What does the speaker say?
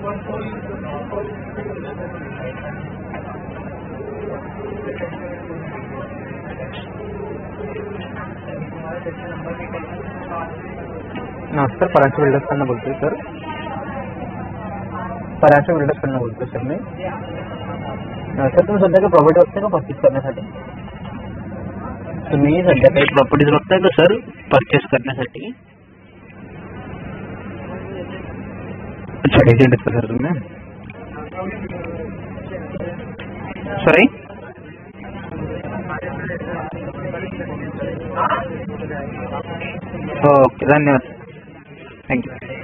नमस्कार, पराशर बिल्डर्स कडनं बोलतोय सर. पराशर बिल्डर्स कडनं बोलतोय सर मी. सर तुम्ही सध्या काही प्रॉपर्टी बघताय का परचेस करण्यासाठी? तुम्ही सध्या काही प्रॉपर्टीज बघताय का सर परचेस करण्यासाठी? अच्छा, एजंट आहेत का सर तुम्ही? सॉरी, ओके, धन्यवाद, थँक्यू.